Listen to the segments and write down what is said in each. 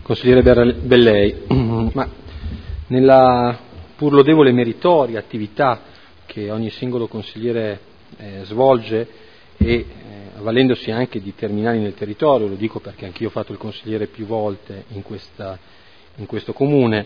Consigliere Bellei, ma nella pur lodevole e meritoria attività che ogni singolo consigliere svolge e avvalendosi anche di terminali nel territorio, lo dico perché anch'io ho fatto il consigliere più volte in questo comune,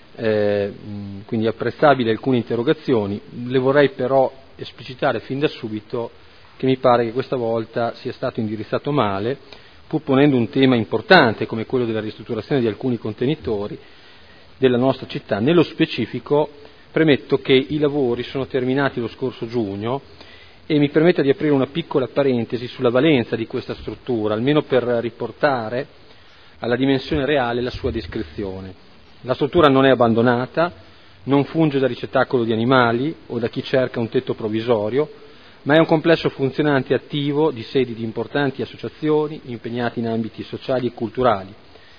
quindi apprezzabili alcune interrogazioni, le vorrei però esplicitare fin da subito che mi pare che questa volta sia stato indirizzato male, pur ponendo un tema importante come quello della ristrutturazione di alcuni contenitori della nostra città. Nello specifico premetto che i lavori sono terminati lo scorso giugno e mi permetta di aprire una piccola parentesi sulla valenza di questa struttura, almeno per riportare alla dimensione reale la sua descrizione. La struttura non è abbandonata, non funge da ricettacolo di animali o da chi cerca un tetto provvisorio, ma è un complesso funzionante e attivo di sedi di importanti associazioni impegnate in ambiti sociali e culturali.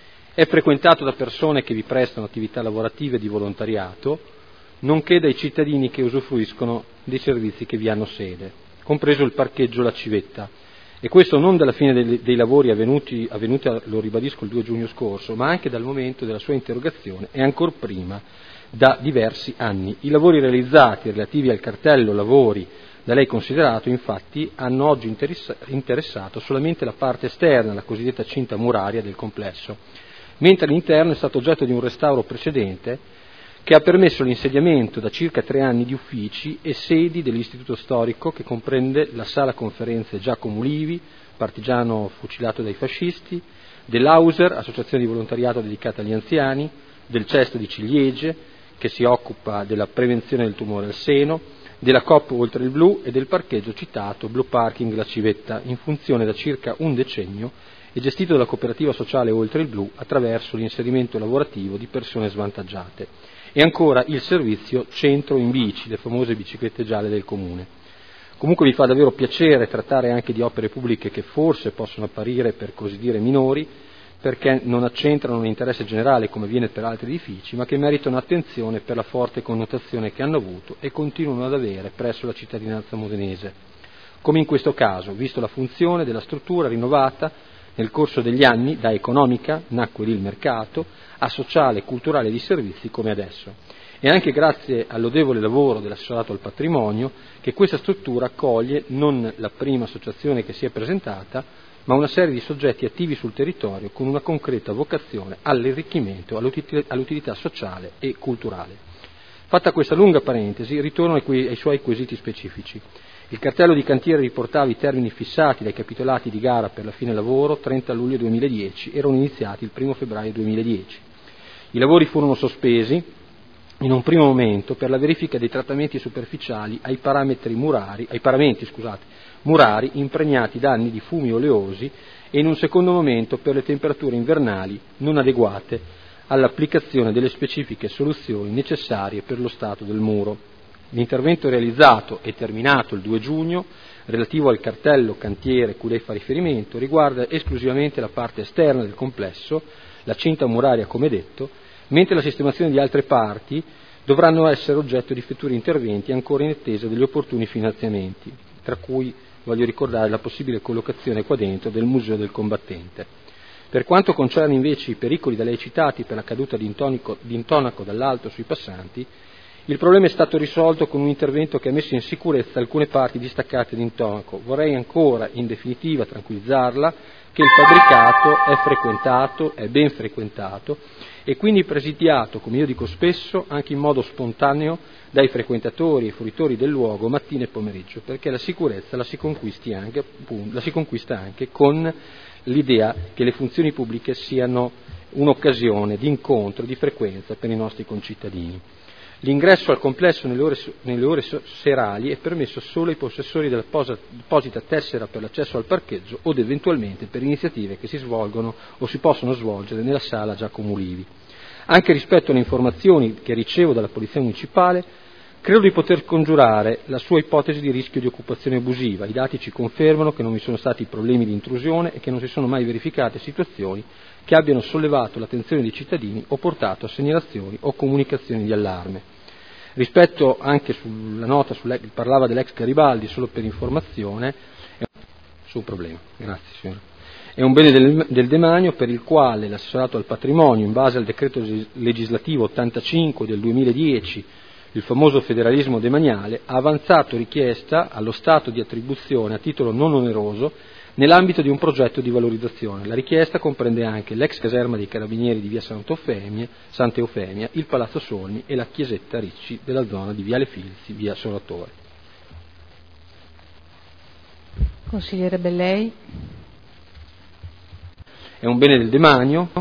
È frequentato da persone che vi prestano attività lavorative e di volontariato, nonché dai cittadini che usufruiscono dei servizi che vi hanno sede, compreso il parcheggio La Civetta. E questo non dalla fine dei lavori avvenuti, lo ribadisco, il 2 giugno scorso, ma anche dal momento della sua interrogazione e ancor prima, da diversi anni. I lavori realizzati relativi al cartello lavori da lei considerato, infatti, hanno oggi interessato solamente la parte esterna, la cosiddetta cinta muraria del complesso, mentre l'interno è stato oggetto di un restauro precedente che ha permesso l'insediamento da circa 3 anni di uffici e sedi dell'Istituto Storico, che comprende la sala conferenze Giacomo Livi, partigiano fucilato dai fascisti, dell'Auser, associazione di volontariato dedicata agli anziani, del Cesto di Ciliegie, che si occupa della prevenzione del tumore al seno, della Coop Oltre il Blu e del parcheggio citato Blue Parking La Civetta, in funzione da circa un decennio e gestito dalla cooperativa sociale Oltre il Blu attraverso l'inserimento lavorativo di persone svantaggiate. E ancora il servizio Centro in Bici, le famose biciclette gialle del comune. Comunque mi fa davvero piacere trattare anche di opere pubbliche che forse possono apparire per così dire minori, perché non accentrano un interesse generale come avviene per altri edifici, ma che meritano attenzione per la forte connotazione che hanno avuto e continuano ad avere presso la cittadinanza modenese. Come in questo caso, visto la funzione della struttura rinnovata nel corso degli anni, da economica, nacque lì il mercato, a sociale, culturale e di servizi come adesso. E anche grazie al lodevole lavoro dell'assessorato al patrimonio che questa struttura accoglie non la prima associazione che si è presentata, ma una serie di soggetti attivi sul territorio con una concreta vocazione all'arricchimento, all'utilità sociale e culturale. Fatta questa lunga parentesi, ritorno ai suoi quesiti specifici. Il cartello di cantiere riportava i termini fissati dai capitolati di gara per la fine lavoro 30 luglio 2010, erano iniziati il 1 febbraio 2010. I lavori furono sospesi in un primo momento per la verifica dei trattamenti superficiali ai paramenti murari impregnati da anni di fumi oleosi e in un secondo momento per le temperature invernali non adeguate all'applicazione delle specifiche soluzioni necessarie per lo stato del muro. L'intervento realizzato e terminato il 2 giugno, relativo al cartello cantiere cui lei fa riferimento, riguarda esclusivamente la parte esterna del complesso, la cinta muraria come detto, mentre la sistemazione di altre parti dovranno essere oggetto di futuri interventi ancora in attesa degli opportuni finanziamenti, tra cui voglio ricordare la possibile collocazione qua dentro del Museo del Combattente. Per quanto concerne invece i pericoli da lei citati per la caduta di intonaco dall'alto sui passanti, il problema è stato risolto con un intervento che ha messo in sicurezza alcune parti distaccate di intonaco. Vorrei ancora, in definitiva, tranquillizzarla che il fabbricato è frequentato, è ben frequentato e quindi presidiato, come io dico spesso, anche in modo spontaneo dai frequentatori e fruitori del luogo mattina e pomeriggio, perché la sicurezza la si conquista anche con l'idea che le funzioni pubbliche siano un'occasione di incontro, di frequenza per i nostri concittadini. L'ingresso al complesso nelle ore serali è permesso solo ai possessori dell'apposita tessera per l'accesso al parcheggio o eventualmente per iniziative che si svolgono o si possono svolgere nella sala Giacomo Livi. Anche rispetto alle informazioni che ricevo dalla Polizia Municipale, credo di poter scongiurare la sua ipotesi di rischio di occupazione abusiva. I dati ci confermano che non vi sono stati problemi di intrusione e che non si sono mai verificate situazioni che abbiano sollevato l'attenzione dei cittadini o portato a segnalazioni o comunicazioni di allarme. Rispetto anche sulla nota, parlava dell'ex Garibaldi, solo per informazione, è un problema. Grazie signora. È un bene del demanio per il quale l'assessorato al patrimonio, in base al decreto legislativo 85 del 2010, il famoso federalismo demaniale, ha avanzato richiesta allo Stato di attribuzione a titolo non oneroso nell'ambito di un progetto di valorizzazione. La richiesta comprende anche l'ex caserma dei Carabinieri di via Santa Eufemia, il Palazzo Solmi e la chiesetta Ricci della zona di Viale Filzi, via Solatore. Consigliere Bellei. È un bene del demanio